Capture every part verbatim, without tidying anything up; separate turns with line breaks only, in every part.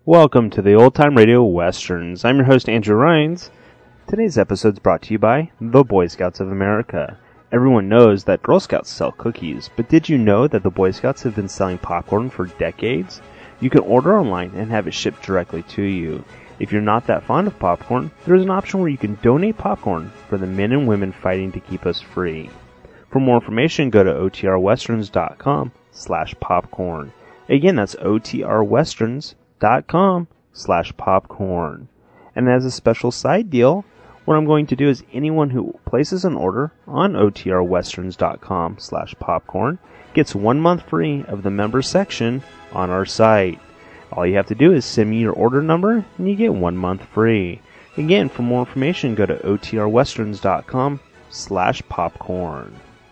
Welcome to the Old Time Radio Westerns. I'm your host, Andrew Rhines. Today's episode is brought to you by the Boy Scouts of America. Everyone knows that Girl Scouts sell cookies, but did you know that the Boy Scouts have been selling popcorn for decades? You can order online and have it shipped directly to you. If you're not that fond of popcorn, there's an option where you can donate popcorn for the men and women fighting to keep us free. For more information, go to otrwesterns.com slash popcorn. Again, that's otrwesterns.com slash popcorn. And as a special side deal, what I'm going to do is anyone who places an order on otrwesterns.com slash popcorn gets one month free of the member section on our site. All you have to do is send me your order number and you get one month free. Again, for more information, go to otrwesterns.com slash popcorn.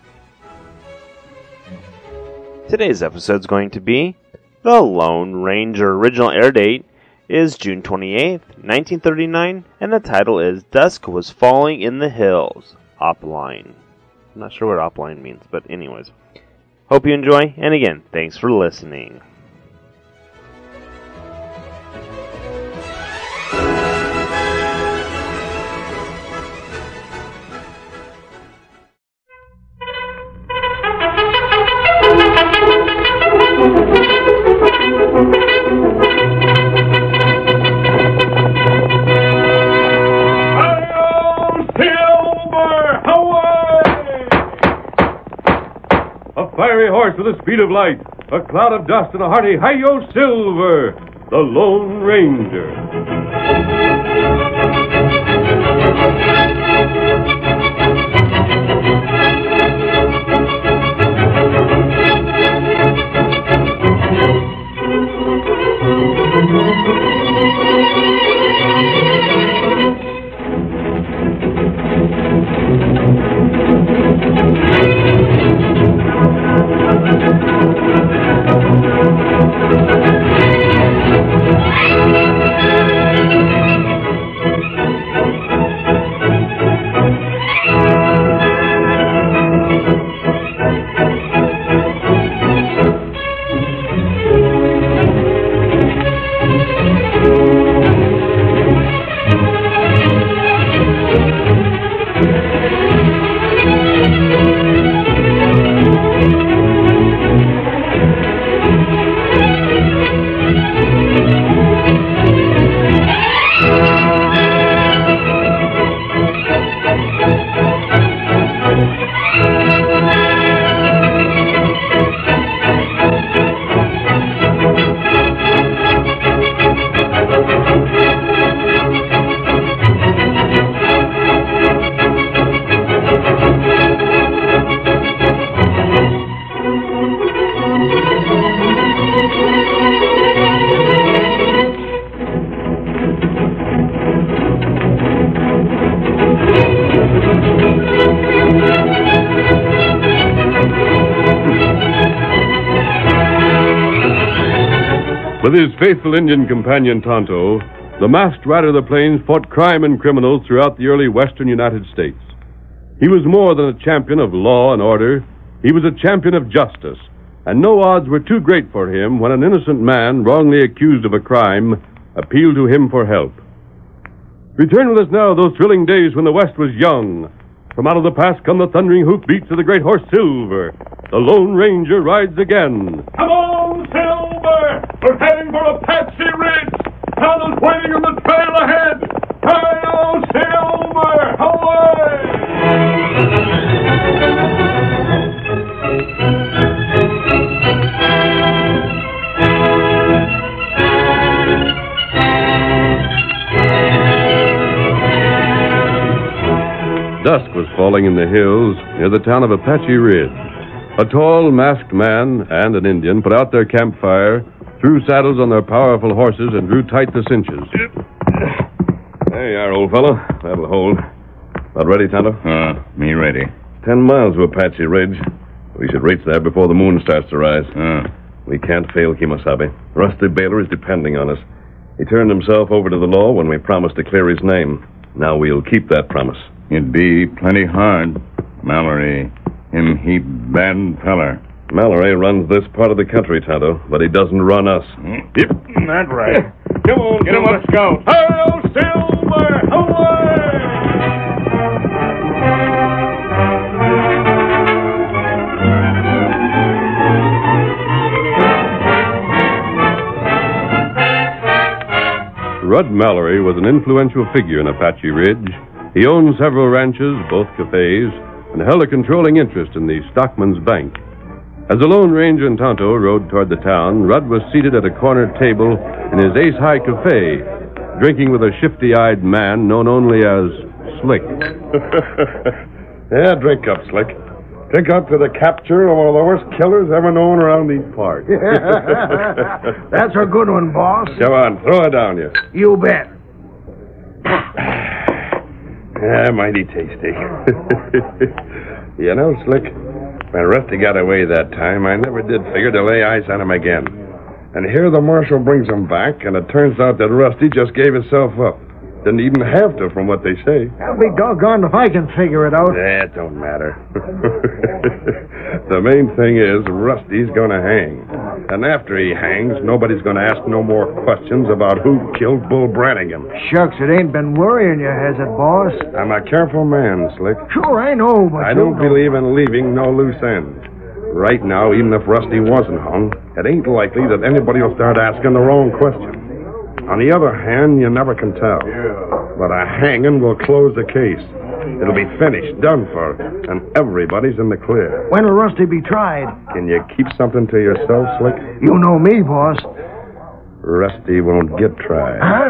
Today's episode is going to be The Lone Ranger. Original air date is June twenty-eighth, nineteen thirty-nine, and the title is Dusk Was Falling in the Hills. Opline. I'm not sure what opline means, but anyways. Hope you enjoy, and again, thanks for listening.
Fiery horse with the speed of light, a cloud of dust, and a hearty Hi-Yo Silver, the Lone Ranger. With his faithful Indian companion Tonto, the masked rider of the plains fought crime and criminals throughout the early western United States. He was more than a champion of law and order. He was a champion of justice, and no odds were too great for him when an innocent man, wrongly accused of a crime, appealed to him for help. Return with us now to those thrilling days when the West was young. From out of the past come the thundering hoofbeats of the great horse Silver. The Lone Ranger rides again. Come on, Silver! We're heading for Apache Ridge! Tonto's waiting on the trail ahead! Hi-yo, Silver! Away! Dusk was falling in the hills near the town of Apache Ridge. A tall, masked man and an Indian put out their campfire, threw saddles on their powerful horses, and drew tight the cinches. There you are, old fellow. That'll hold. About ready, Tonto?
Uh, me ready.
Ten miles to Apache Ridge. We should reach there before the moon starts to rise.
Uh.
We can't fail Kemosabe. Rusty Baylor is depending on us. He turned himself over to the law when we promised to clear his name. Now we'll keep that promise.
It'd be plenty hard. Mallory, him heap bad feller.
Mallory runs this part of the country, Tonto, but he doesn't run us.
Yep, that's right.
Come on,
Get him up, Scout.
Hail, Silver! Away! Rudd Mallory was an influential figure in Apache Ridge. He owned several ranches, both cafes, and held a controlling interest in the Stockman's Bank. As the Lone Ranger and Tonto rode toward the town, Rudd was seated at a corner table in his Ace High Cafe, drinking with a shifty-eyed man known only as Slick.
Yeah, drink up, Slick. Drink up to the capture of one of the worst killers ever known around these parts.
That's a good one, boss.
Come on, throw it down, you.
You bet.
Yeah, mighty tasty. You know, Slick, when Rusty got away that time, I never did figure to lay eyes on him again. And here the marshal brings him back, and it turns out that Rusty just gave himself up. Didn't even have to, from what they say.
I'll be doggone if I can figure it out.
That don't matter. The main thing is Rusty's going to hang. And after he hangs, nobody's going to ask no more questions about who killed Bull Brannigan.
Shucks, it ain't been worrying you, has it, boss?
I'm a careful man, Slick.
Sure, I know, but
I
you
don't
know.
believe in leaving no loose ends. Right now, even if Rusty wasn't hung, it ain't likely that anybody will start asking the wrong question. On the other hand, you never can tell. But a hanging will close the case. It'll be finished, done for, and everybody's in the clear.
When'll Rusty be tried?
Can you keep something to yourself, Slick?
You know me, boss.
Rusty won't get tried.
Huh?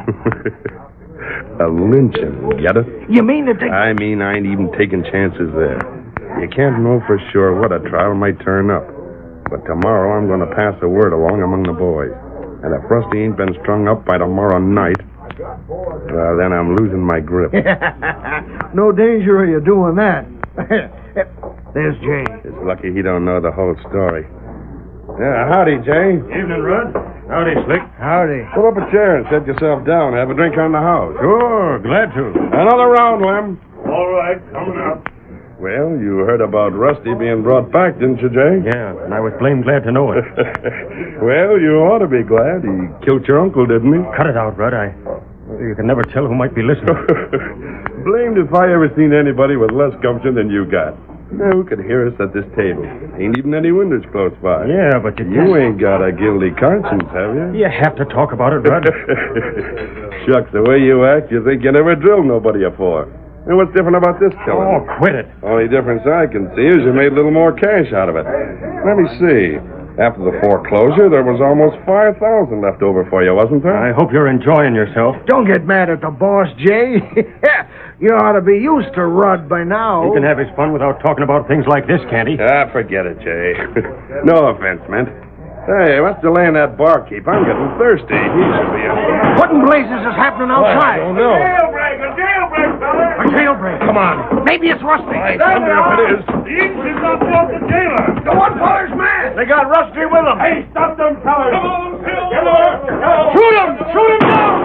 A lynching, get it?
You mean that they...
I mean, I ain't even taking chances there. You can't know for sure what a trial might turn up. But tomorrow I'm going to pass a word along among the boys. And if Rusty ain't been strung up by tomorrow night, well, then I'm losing my grip.
No danger of you doing that. There's Jay.
It's lucky he don't know the whole story. Yeah, howdy, Jay.
Evening, Rudd. Howdy, Slick.
Howdy.
Pull up a chair and set yourself down. Have a drink on the house.
Sure, glad to.
Another round, Lem.
All right, coming up.
Well, you heard about Rusty being brought back, didn't you, Jay?
Yeah, and I was blamed glad to know it.
Well, you ought to be glad. He killed your uncle, didn't he?
Cut it out, Rudd. I... You can never tell who might be listening.
Blamed if I ever seen anybody with less gumption than you got. Now, who could hear us at this table? Ain't even any windows close by.
Yeah, but you...
You ain't got a guilty conscience, have you?
You have to talk about it, Rudd.
Shucks, the way you act, you think you never drilled nobody afore. And what's different about this killing?
Oh, quit it.
Only difference I can see is you made a little more cash out of it. Let me see. After the foreclosure, there was almost five thousand left over for you, wasn't there?
I hope you're enjoying yourself.
Don't get mad at the boss, Jay. You ought to be used to Rudd by now.
He can have his fun without talking about things like this, can't he?
Ah, forget it, Jay. No offense, Mint. Hey, what's delaying that barkeep? I'm getting thirsty. He should be in.
What in blazes is happening outside?
I don't know.
Jailbreak! A jailbreak, fella!
A jailbreak.
Come on.
Maybe it's Rusty.
I wonder if it is.
The Indians are off the jailer!
The one feller's mad.
They got Rusty with them! Hey, stop them fellas! Come on, Phil! Come on!
Shoot him! Shoot him down!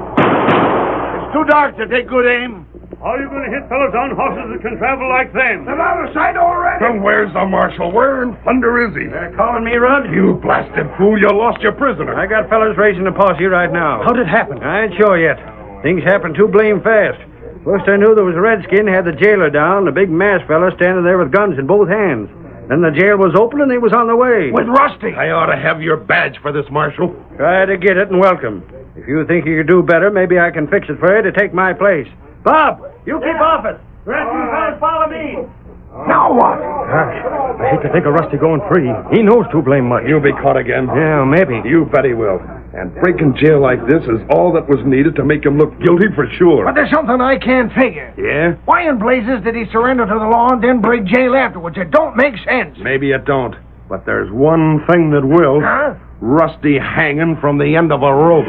It's too dark to take good aim. How are you going to hit fellas on horses that can travel like them?
They're out of sight already.
Then where's the marshal? Where in thunder is he?
They're calling me, Rudd?
You blasted fool, you lost your prisoner.
I got fellas raising a posse right now.
How'd it happen?
I ain't sure yet. Things happened too blame fast. First I knew there was a redskin, had the jailer down, a big mass fella standing there with guns in both hands. Then the jail was open and he was on the way.
With Rusty.
I ought to have your badge for this, Marshal.
Try to get it and welcome. If you think you could do better, maybe I can fix it for you to take my place. Bob, you keep off it. The rest of you fellas follow me.
Now what?
Gosh, I hate to think of Rusty going free. He knows too blame much.
You'll be caught again.
Yeah, maybe.
You bet he will. And breaking jail like this is all that was needed to make him look guilty for sure.
But there's something I can't figure.
Yeah?
Why in blazes did he surrender to the law and then break jail afterwards? It don't make sense.
Maybe it don't. But there's one thing that will.
Huh?
Rusty hanging from the end of a rope.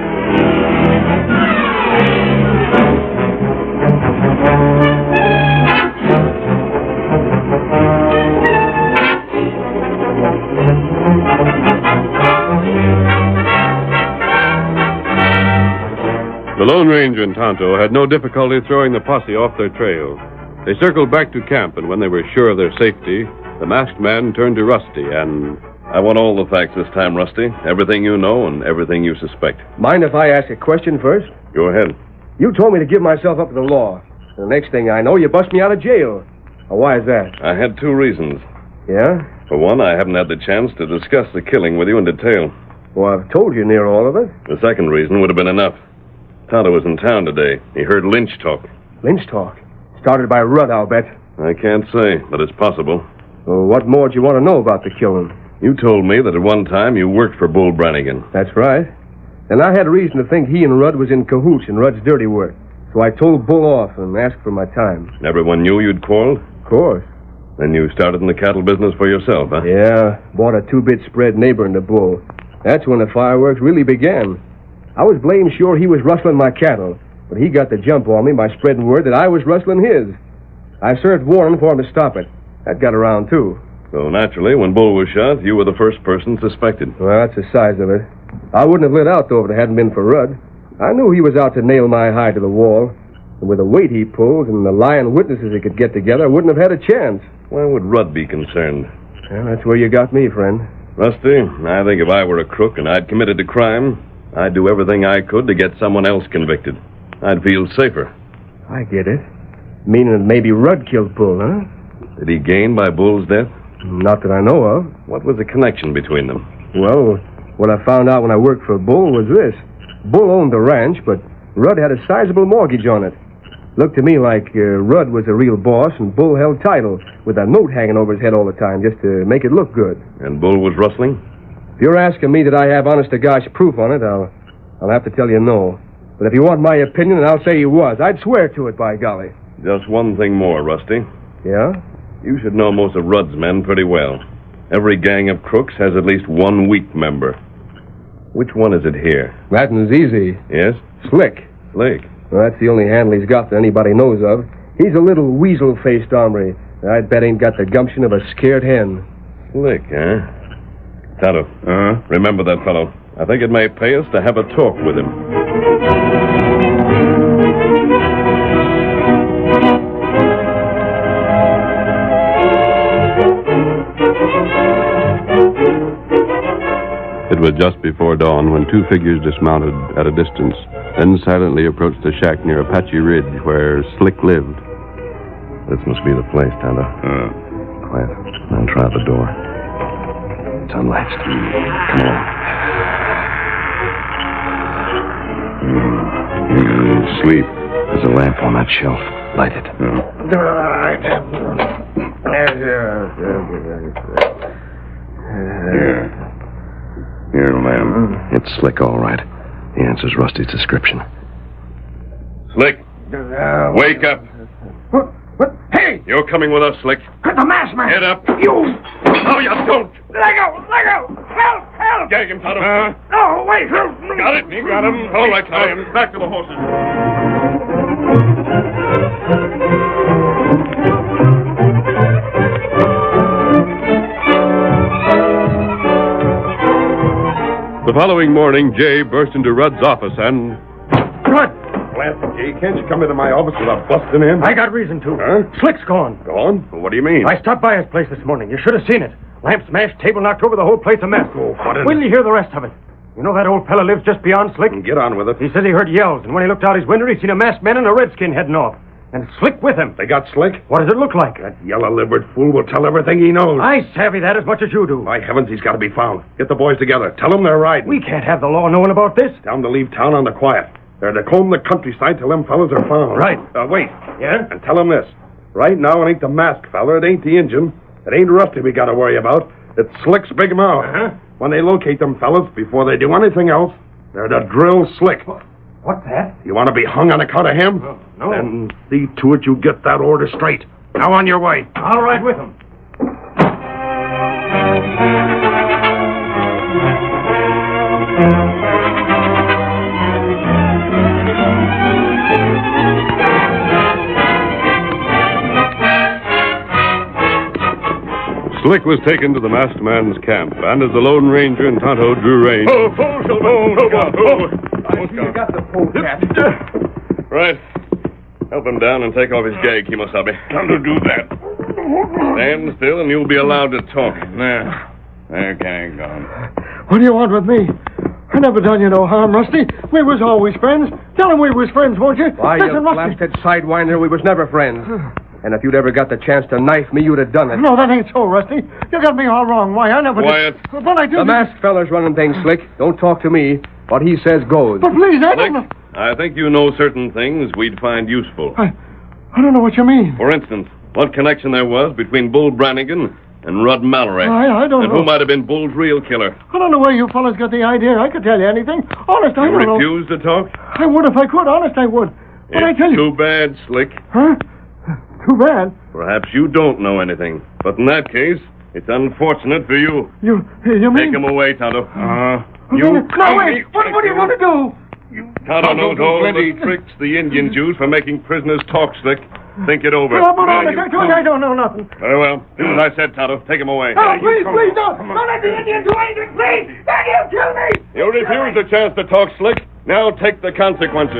The Lone Ranger and Tonto had no difficulty throwing the posse off their trail. They circled back to camp, and when they were sure of their safety, the masked man turned to Rusty and I want all the facts this time, Rusty. Everything you know and everything you suspect.
Mind if I ask a question first?
Go ahead.
You told me to give myself up to the law. The next thing I know, you bust me out of jail. Now, why is that?
I had two reasons.
Yeah?
For one, I haven't had the chance to discuss the killing with you in detail.
Well, I've told you near all of it.
The second reason would have been enough. Tonto was in town today. He heard Lynch talk.
Lynch talk? Started by Rudd, I'll bet.
I can't say, but it's possible.
Well, what more do you want to know about the killing?
You told me that at one time you worked for Bull Brannigan.
That's right. And I had reason to think he and Rudd was in cahoots in Rudd's dirty work. So I told Bull off and asked for my time.
Everyone knew you'd quarreled?
Of course.
Then you started in the cattle business for yourself, huh?
Yeah, bought a two-bit spread neighbor in the Bull. That's when the fireworks really began. I was blame sure he was rustling my cattle, but he got the jump on me by spreading word that I was rustling his. I served warning for him to stop it. That got around, too.
So, naturally, when Bull was shot, you were the first person suspected.
Well, that's the size of it. I wouldn't have lit out, though, if it hadn't been for Rudd. I knew he was out to nail my hide to the wall. And with the weight he pulls and the lying witnesses he could get together, I wouldn't have had a chance.
Why would Rudd be concerned?
Well, that's where you got me, friend.
Rusty, I think if I were a crook and I'd committed a crime, I'd do everything I could to get someone else convicted. I'd feel safer.
I get it. Meaning that maybe Rudd killed Bull, huh?
Did he gain by Bull's death?
Not that I know of.
What was the connection between them?
Well, what I found out when I worked for Bull was this. Bull owned the ranch, but Rudd had a sizable mortgage on it. Looked to me like uh, Rudd was a real boss and Bull held title, with a note hanging over his head all the time just to make it look good.
And Bull was rustling?
If you're asking me that I have honest-to-gosh proof on it, I'll, I'll have to tell you no. But if you want my opinion, then I'll say he was. I'd swear to it, by golly.
Just one thing more, Rusty.
Yeah?
You should know most of Rudd's men pretty well. Every gang of crooks has at least one weak member. Which one is it here?
That one's easy.
Yes?
Slick.
Slick.
Well, that's the only handle he's got that anybody knows of. He's a little weasel-faced hombre. I'd bet ain't got the gumption of a scared hen.
Slick, huh? Tonto.
Uh-huh.
Remember that fellow. I think it may pay us to have a talk with him.
It was just before dawn when two figures dismounted at a distance, then silently approached the shack near Apache Ridge where Slick lived.
This must be the place, Tonto.
Uh,
Quiet. I'll try the door. It's unlatched. Come on.
you sleep.
There's a lamp on that shelf. Light it.
Here. Here, Lamb.
It's Slick, all right. He answers Rusty's description.
Slick, wake up.
What? What? Hey!
You're coming with us, Slick.
The masked man!
Get up.
You!
No, you don't.
Let go! Let go! Help! Help!
Gag him, Tonto. Uh,
No, wait!
got it. You got him. All right, Tonto. Back to the horses.
The following morning, Jay burst into Rudd's office and...
Rudd!
Lansing, Jay, can't you come into my office without busting in?
I got reason to.
Huh?
Slick's gone.
Gone? Well, what do you mean?
I stopped by his place this morning. You should have seen it. Lamp smashed, table knocked over, the whole place a mess.
Oh, what in...
Wait till you hear the rest of it. You know that old fella lives just beyond Slick?
Get on with it.
He says he heard yells, and when he looked out his window, he seen a masked man and a redskin heading off. And Slick with him.
They got Slick?
What does it look like?
That yellow-livered fool will tell everything he knows.
I savvy that as much as you do.
By heavens, he's got to be found. Get the boys together. Tell them they're riding.
We can't have the law knowing about this.
Tell them to leave town on the quiet. They're to comb the countryside till them fellas are found.
Right.
Uh, wait.
Yeah?
And tell them this. Right now, it ain't the masked fella. It ain't the Injun. It ain't Rusty we got to worry about. It's Slick's big mouth.
Uh-huh.
When they locate them fellas, before they do anything else, they're to drill Slick.
What's that?
You want to be hung on account of him?
Oh, no.
Then see to it you get that order straight. Now on your way.
I'll ride with him.
Slick was taken to the masked man's camp, and as the Lone Ranger and Tonto drew rein...
Oh, oh, oh, oh,
You got the polecat.
Right. Help him down and take off his gag, Kimosabe.
Time to do that.
Stand still and you'll be allowed to talk.
Now, Where can he go?
What do you want with me? I never done you no harm, Rusty. We was always friends. Tell him we was friends, won't you?
Why,
Listen,
you
Rusty.
blasted sidewinder, we was never friends. And if you'd ever got the chance to knife me, you'd have done it.
No, that ain't so, Rusty. You got me all wrong. Why, I never
Quiet.
did. But I do.
The masked fella's running things, Slick. Don't talk to me. What he says goes.
But please, I
Slick,
don't know.
I think you know certain things we'd find useful.
I, I don't know what you mean.
For instance, what connection there was between Bull Brannigan and Rudd Mallory.
I, I don't
and
know.
who might have been Bull's real killer.
I don't know where you fellas got the idea. I could tell you anything. Honest, I
You
don't know.
refuse to talk?
I would if I could. Honest, I would. But I
It's
tell you.
too bad, Slick.
Huh? Too bad.
Perhaps you don't know anything. But in that case, it's unfortunate for you.
You, you mean?
Take him away, Tonto. Uh,
You... No, wait. What, what do you want to do?
Tonto knows all
plenty.
the tricks the Indians use for making prisoners talk, Slick. Think it over.
No, but
Now
honest,
you-
I told you I don't know nothing.
Very well. Do as I said, Tonto. Take him away.
No, please, please, don't. Don't let the Indians do anything, please. Then he'll kill me.
You refuse the chance to talk, Slick. Now take the consequences.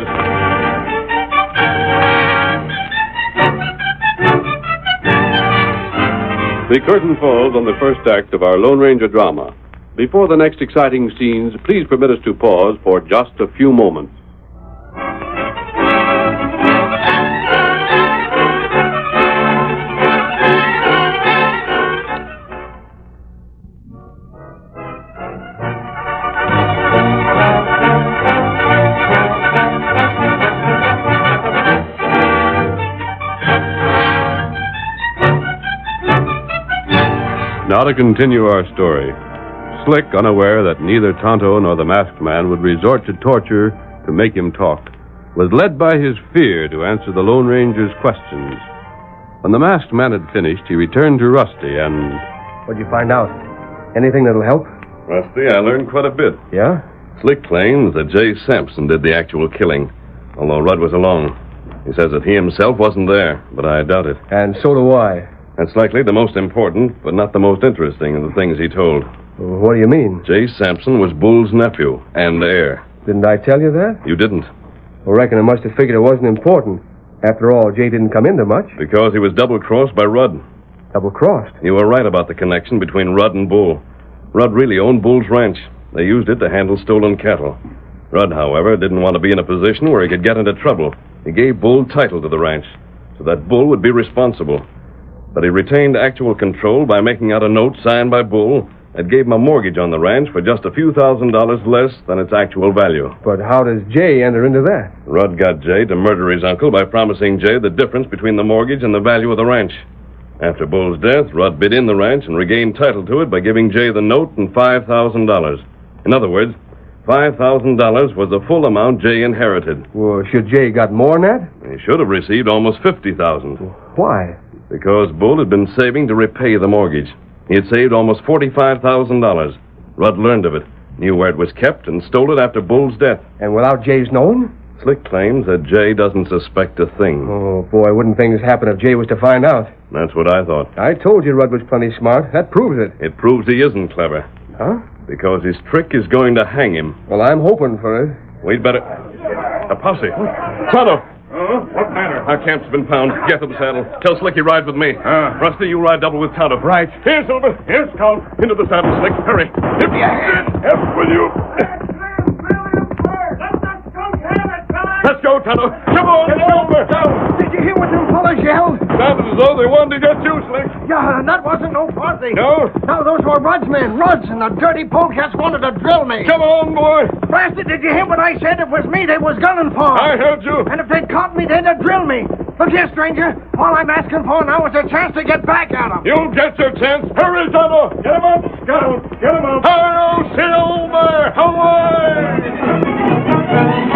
The curtain falls on the first act of our Lone Ranger drama. Before the next exciting scenes, please permit us to pause for just a few moments. Now to continue our story. Slick, unaware that neither Tonto nor the masked man would resort to torture to make him talk, was led by his fear to answer the Lone Ranger's questions. When the masked man had finished, he returned to Rusty and...
What'd you find out? Anything that'll help?
Rusty, I learned quite a bit.
Yeah?
Slick claims that Jay Sampson did the actual killing, although Rudd was along. He says that he himself wasn't there, but I doubt it.
And so do I.
That's likely the most important, but not the most interesting of the things he told.
What do you mean?
Jay Sampson was Bull's nephew and heir.
Didn't I tell you that?
You didn't,
I reckon I must have figured it wasn't important. After all, Jay didn't come into much.
because he was double-crossed by Rudd.
Double-crossed.
You were right about the connection between Rudd and Bull. Rudd really owned Bull's ranch. They used it to handle stolen cattle. Rudd, however, didn't want to be in a position where he could get into trouble. He gave Bull title to the ranch, so that Bull would be responsible. But he retained actual control by making out a note signed by Bull that gave him a mortgage on the ranch for just a few thousand dollars less than its actual value.
But how does Jay enter into that?
Rudd got Jay to murder his uncle by promising Jay the difference between the mortgage and the value of the ranch. After Bull's death, Rudd bid in the ranch and regained title to it by giving Jay the note and five thousand dollars. In other words, five thousand dollars was the full amount Jay inherited.
Well, should Jay got more than that?
He should have received almost fifty thousand dollars.
Why?
Because Bull had been saving to repay the mortgage. He had saved almost forty-five thousand dollars. Rudd learned of it, knew where it was kept, and stole it after Bull's death.
And without Jay's knowing?
Slick claims that Jay doesn't suspect a thing.
Oh, boy, wouldn't things happen if Jay was to find out?
That's what I thought.
I told you Rudd was plenty smart. That proves it.
It proves he isn't clever.
Huh?
Because his trick is going to hang him.
Well, I'm hoping for it.
We'd better... A posse. Tonto!
Oh, what matter?
Our camp's been found. Get to the saddle. Tell Slick he rides with me.
Ah.
Rusty, you ride double with Tonto.
Right.
Here, Silver. Here, Scout. Into the saddle, Slick. Hurry. Give me a hand. Help with you. Let's go, Tonto. Come on, Silver.
Did you hear what them fellas yelled?
Sounded as though they wanted to get you, Slick.
Yeah, and that wasn't no posse.
No?
No, those were Rudd's men. Rudd's, and the dirty polecats wanted to drill me.
Come on, boy.
Blasted, did you hear what I said? It was me they was gunning for.
I heard you.
And if they'd caught me, they'd have drilled me. Look here, stranger. All I'm asking for now is a chance to get back at them.
You'll get your chance. Hurry, Tonto. Get him up, Scout. Get him up. Hail, Silver. Away.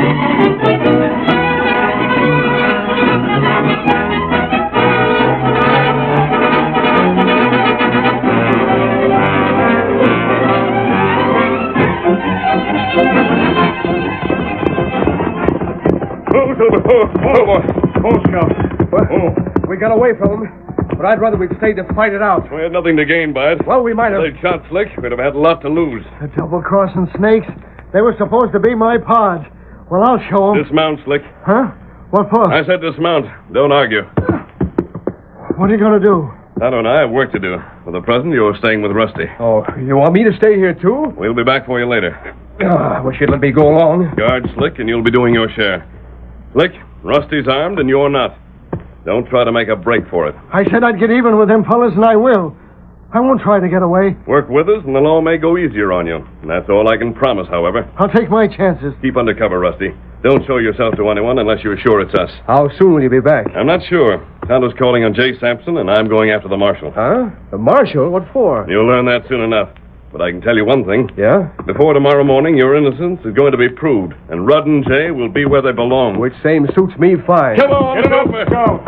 Oh, Silver. Oh, oh, boy.
Oh, Scout. Well, oh. We got away from them, but I'd rather we'd stayed to fight it out.
We had nothing to gain by it.
Well, we might have...
If they'd shot Slick, we'd have had a lot to lose.
The double-crossing snakes. They were supposed to be my pods. Well, I'll show them.
Dismount, Slick.
Huh? What for?
I said dismount. Don't argue.
What are you going to do?
Tonto and I have work to do. For the present, you're staying with Rusty.
Oh, you want me to stay here, too?
We'll be back for you later.
Ah, wish you'd let me go along.
Guard Slick, and you'll be doing your share. Slick, Rusty's armed, and you're not. Don't try to make a break for it.
I said I'd get even with them fellas, and I will. I won't try to get away.
Work with us, and the law may go easier on you. And that's all I can promise, however.
I'll take my chances.
Keep under cover, Rusty. Don't show yourself to anyone unless you're sure it's us.
How soon will you be back?
I'm not sure. Tonto's calling on Jay Sampson, and I'm going after the marshal.
Huh? The marshal? What for?
You'll learn that soon enough. But I can tell you one thing.
Yeah?
Before tomorrow morning, your innocence is going to be proved, and Rudd and Jay will be where they belong.
Which same suits me fine.
Come on, get it over. Go.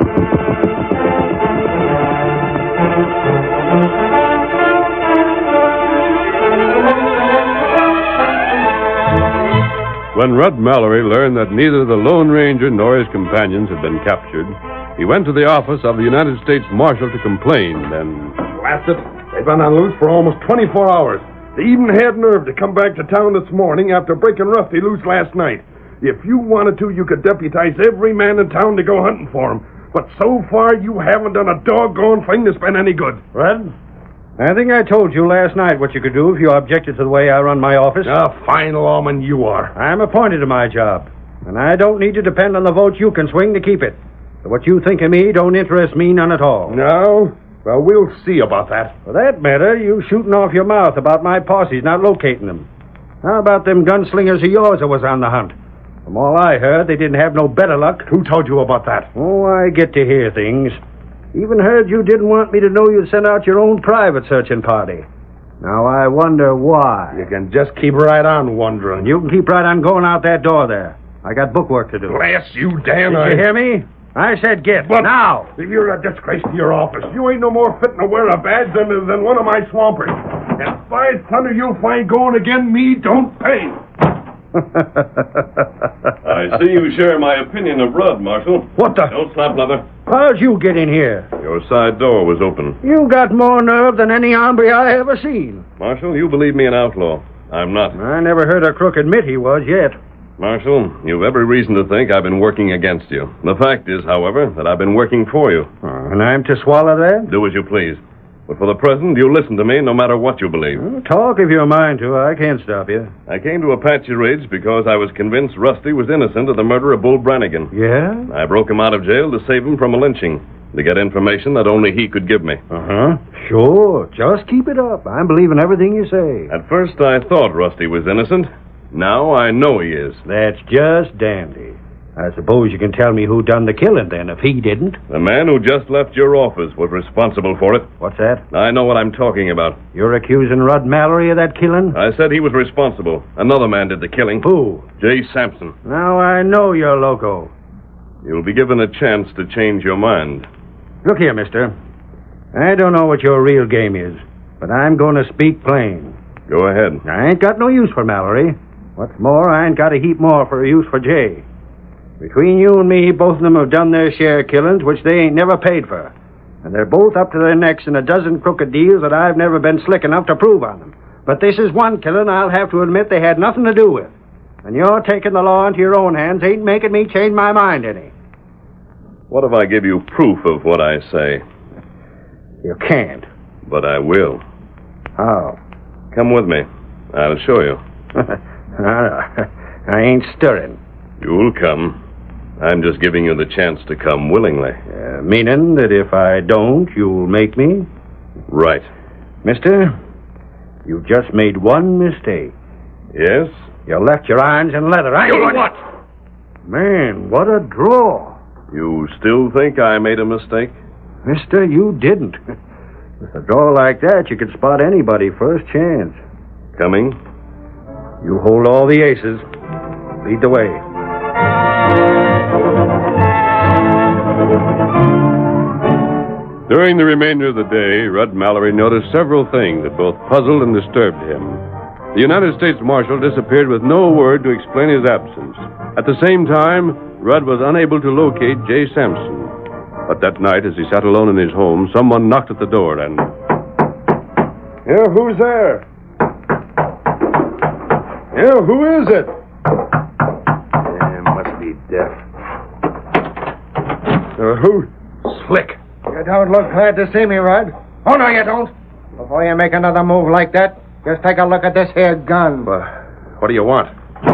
When Rudd Mallory learned that neither the Lone Ranger nor his companions had been captured, he went to the office of the United States Marshal to complain, and...
Blast it. They've been on loose for almost twenty-four hours. They even had nerve to come back to town this morning after breaking Rusty loose last night. If you wanted to, you could deputize every man in town to go hunting for him. But so far, you haven't done a doggone thing that's been any good.
Red? I think I told you last night what you could do if you objected to the way I run my office.
A fine lawman you are.
I'm appointed to my job, and I don't need to depend on the vote you can swing to keep it. So what you think of me don't interest me none at all.
No? Well, we'll see about that.
For that matter, you shooting off your mouth about my posses not locating them. How about them gunslingers of yours that was on the hunt? From all I heard, they didn't have no better luck.
Who told you about that?
Oh, I get to hear things. Even heard you didn't want me to know you'd sent out your own private searching party. Now, I wonder why.
You can just keep right on wondering.
You can keep right on going out that door there. I got bookwork to do.
Blast you, Dan.
Did
I...
you hear me? I said get.
But
now.
If you're a disgrace to your office, you ain't no more fitting to wear a badge than, than one of my swampers. And by thunder, you'll find going again me don't pay.
I see you share my opinion of Rudd, Marshal.
What the?
Don't slap leather.
How'd you get in here?
Your side door was open.
You got more nerve than any hombre I ever seen.
Marshal, you believe me an outlaw. I'm not.
I never heard a crook admit he was yet.
Marshal, you've every reason to think I've been working against you. The fact is, however, that I've been working for you.
Uh, and I'm to swallow that?
Do as you please. But for the present, you listen to me no matter what you believe.
Well, talk if you're mind to. I can't stop you.
I came to Apache Ridge because I was convinced Rusty was innocent of the murder of Bull Brannigan.
Yeah?
I broke him out of jail to save him from a lynching, to get information that only he could give me.
Uh-huh. Sure. Just keep it up. I'm believing everything you say.
At first, I thought Rusty was innocent. Now I know he is.
That's just dandy. I suppose you can tell me who done the killing, then, if he didn't.
The man who just left your office was responsible for it.
What's that?
I know what I'm talking about.
You're accusing Rudd Mallory of that killing?
I said he was responsible. Another man did the killing.
Who?
Jay Sampson.
Now I know you're loco.
You'll be given a chance to change your mind.
Look here, mister. I don't know what your real game is, but I'm going to speak plain.
Go ahead.
I ain't got no use for Mallory. What's more, I ain't got a heap more for use for Jay. Between you and me, both of them have done their share of killings, which they ain't never paid for. And they're both up to their necks in a dozen crooked deals that I've never been slick enough to prove on them. But this is one killing I'll have to admit they had nothing to do with. And you're taking the law into your own hands ain't making me change my mind any.
What if I give you proof of what I say?
You can't.
But I will.
How?
Come with me. I'll show you.
I ain't stirring.
You'll come. I'm just giving you the chance to come willingly.
Uh, meaning that if I don't, you'll make me?
Right.
Mister, you just made one mistake.
Yes?
You left your irons in leather. I
You what?
Man, what a draw.
You still think I made a mistake?
Mister, you didn't. With a draw like that, you could spot anybody first chance.
Coming?
You hold all the aces. Lead the way.
During the remainder of the day, Rudd Mallory noticed several things that both puzzled and disturbed him. The United States Marshal disappeared with no word to explain his absence. At the same time, Rudd was unable to locate Jay Sampson. But that night, as he sat alone in his home, someone knocked at the door and...
Yeah, who's there? Yeah, who is it?
Yeah, must be deaf.
Uh, who?
Slick. God
don't look glad to see me, Rudd. Oh, no, you don't. Before you make another move like that, just take a look at this here gun.
Uh, what do you want?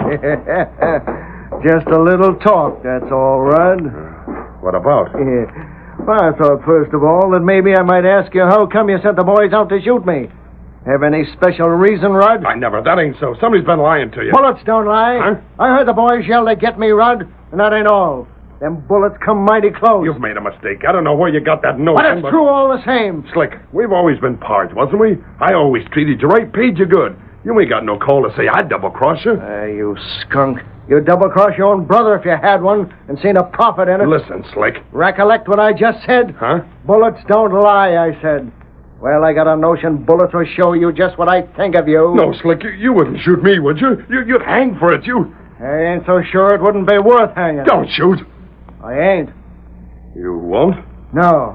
Just a little talk, that's all, Rudd.
What about?
Well, I thought, first of all, that maybe I might ask you how come you sent the boys out to shoot me. Have any special reason, Rudd?
I never. That ain't so. Somebody's been lying to you.
Bullets don't lie.
Huh?
I heard the boys yell to get me, Rudd, and that ain't all. Them bullets come mighty close.
You've made a mistake. I don't know where you got that notion.
But it's true all the same.
Slick, we've always been pals, wasn't we? I always treated you right, paid you good. You ain't got no call to say I'd double-cross you.
Ah, uh, you skunk. You'd double-cross your own brother if you had one and seen a profit in it.
Listen, Slick.
Recollect what I just said?
Huh?
Bullets don't lie, I said. Well, I got a notion bullets will show you just what I think of you.
No, Slick, you, you wouldn't shoot me, would you? you? You'd hang for it, you...
I ain't so sure it wouldn't be worth hanging.
Don't shoot.
I ain't.
You won't?
No.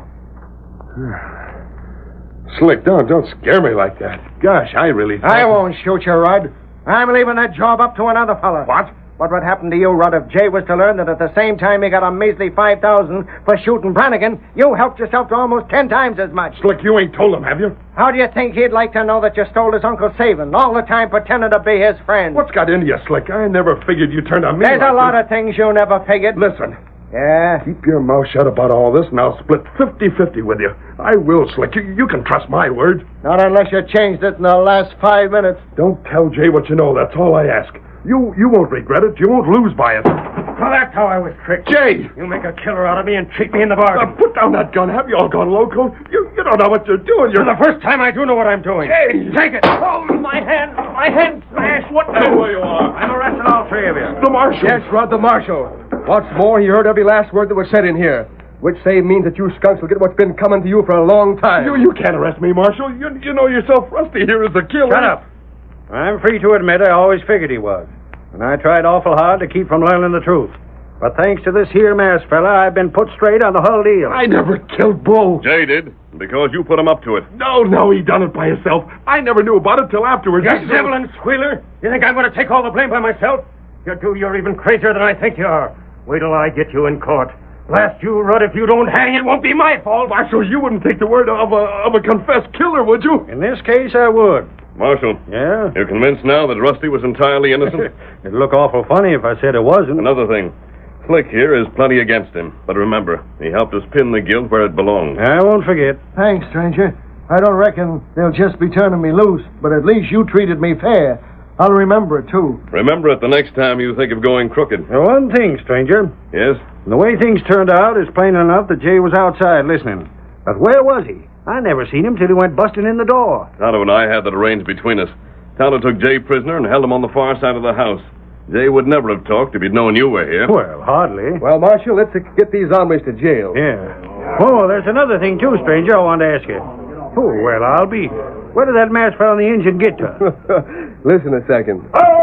Slick, don't, don't scare me like that. Gosh, I really thought...
I won't shoot you, Rudd. I'm leaving that job up to another fella.
What?
What would happen to you, Rudd, if Jay was to learn that at the same time he got a measly five thousand for shooting Brannigan, you helped yourself to almost ten times as much?
Slick, you ain't told him, have you?
How do you think he'd like to know that you stole his uncle's saving, all the time pretending to be his friend?
What's got into you, Slick? I never figured you turned on me.
There's
like
a lot
this.
of things you never figured.
Listen.
Yeah?
Keep your mouth shut about all this, and I'll split fifty-fifty with you. I will, Slick. You, you can trust my word.
Not unless you changed it in the last five minutes.
Don't tell Jay what you know. That's all I ask. You you won't regret it. You won't lose by it.
Well, that's how I was tricked.
Jay!
You make a killer out of me and treat me in the bargain.
Now, put down that gun. Have you all gone loco? You you don't know what you're doing. You're
For the first time I do know what I'm doing.
Jay!
Take it. Oh, my hand. My hand smashed. What
Know where you are.
I'm arresting all three of you.
The marshal.
Yes, Rudd, the marshal. What's more, he heard every last word that was said in here, which say means that you skunks will get what's been coming to you for a long time.
You you can't arrest me, Marshal. You you know yourself, Rusty here is the killer.
Shut up. I'm free to admit I always figured he was. And I tried awful hard to keep from learning the truth. But thanks to this here masked fella, I've been put straight on the whole deal.
I never killed Bull.
Jay did, because you put him up to it.
No, no, he done it by himself. I never knew about it till afterwards.
You sniveling squealer. You think I'm going to take all the blame by myself? You do, you're even crazier than I think you are. Wait till I get you in court. Blast you, Rudd, if you don't hang, it won't be my fault.
Marshal, you wouldn't take the word of a, of a confessed killer, would you?
In this case, I would.
Marshal,
Yeah?
you're convinced now that Rusty was entirely innocent?
It'd look awful funny if I said it wasn't.
Another thing. Slick here is plenty against him. But remember, he helped us pin the guilt where it belongs.
I won't forget.
Thanks, stranger. I don't reckon they'll just be turning me loose, but at least you treated me fair. I'll remember it, too.
Remember it the next time you think of going crooked.
Now, one thing, stranger.
Yes?
The way things turned out is plain enough that Jay was outside listening. But where was he? I never seen him till he went busting in the door.
Tonto and I had that arranged between us. Tonto took Jay prisoner and held him on the far side of the house. Jay would never have talked if he'd known you were here.
Well, hardly.
Well, Marshal, let's get these hombres to jail.
Yeah. Oh, there's another thing, too, stranger, I wanted to ask you. Oh, well, I'll be. Where did that masked fellow on the engine get to?
Listen a second.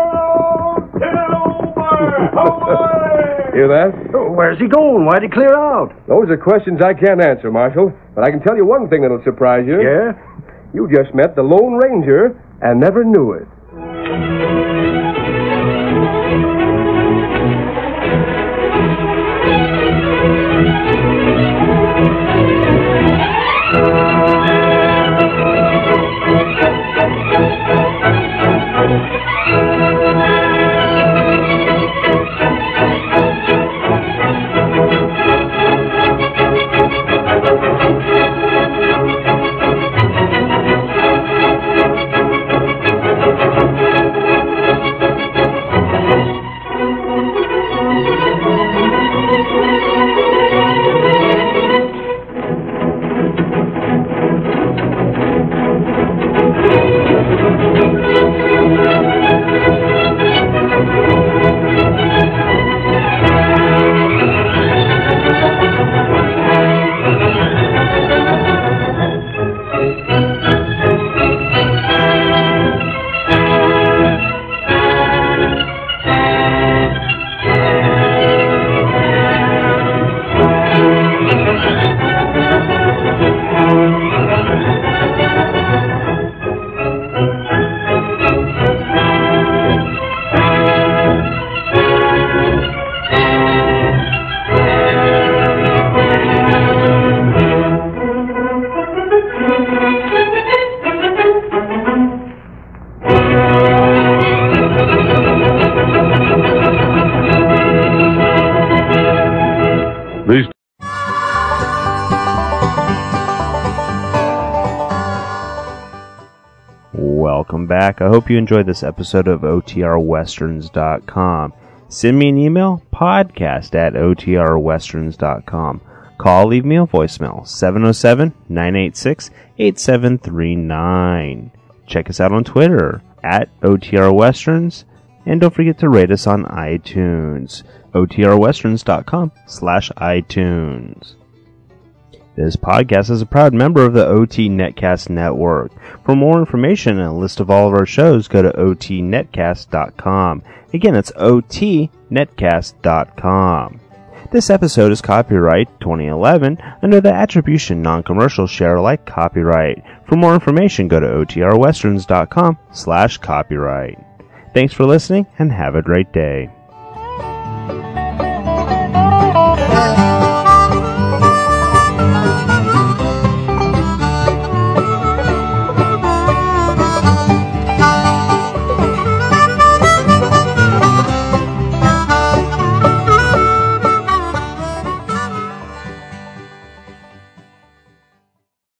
Oh,
Hear that?
Oh, where's he going? Why'd he clear out?
Those are questions I can't answer, Marshal. But I can tell you one thing that'll surprise you.
Yeah?
You just met the Lone Ranger and never knew it.
welcome back. I hope you enjoyed this episode of O T R westerns dot com. Send me an email, podcast at O T R westerns dot com. Call, leave me a voicemail, seven oh seven, nine eight six, eight seven three nine. Check us out on Twitter, at O T R Westerns, and don't forget to rate us on iTunes, O T R westerns dot com slash iTunes. This podcast is a proud member of the O T Netcast Network. For more information and a list of all of our shows, go to O T netcast dot com. Again, it's O T netcast dot com. This episode is copyright twenty eleven under the Attribution Non-Commercial Share Alike copyright. For more information, go to O T R westerns dot com slash copyright. Thanks for listening and have a great day.